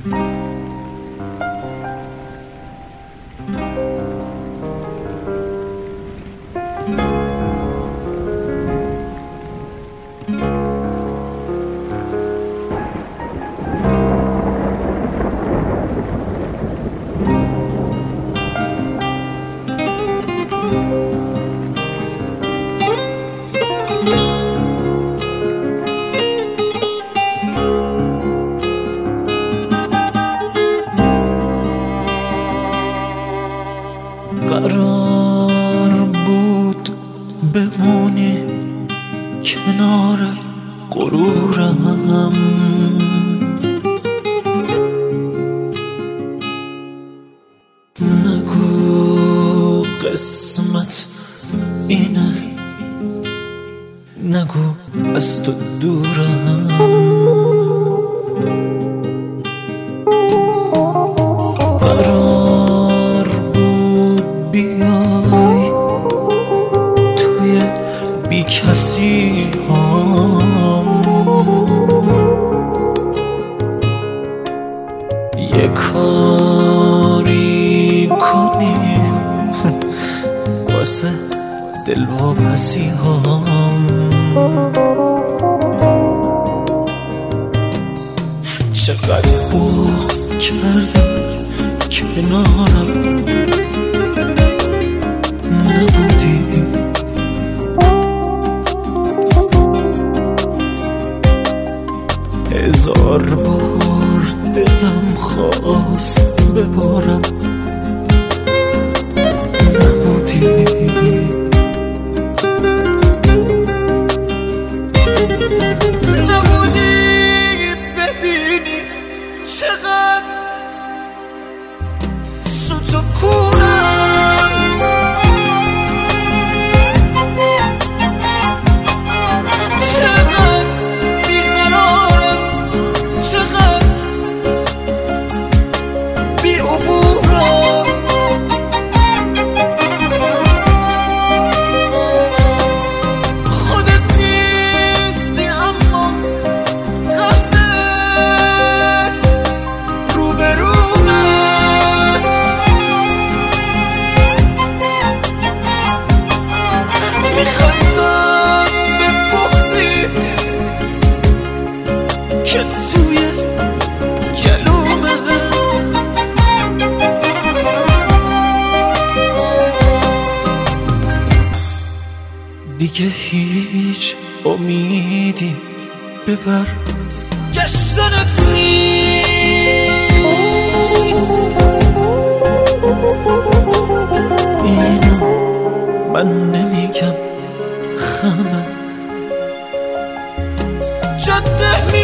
قرار بود بمونی کنار غرورم، نگو قسمت اینه، نگو از تو دورم. قرار بود بیای توی بی کسی هم، یه کاری کنی واسه دلواپسی هم. چقدر بغض کردم کنارم نبودی، هزار بار دلم خواست ببارم نبودی. ببینی چقدر سوت و کورم، چقدر بیقرارم، چقدر بی عبورم. خودت نیستی اما قهرت روبرومه، میخندم به بغضی که توی گلومه. دیگه هیچ امیدی ببر گشتنت نیست، اینو من نمیگم خمه جاده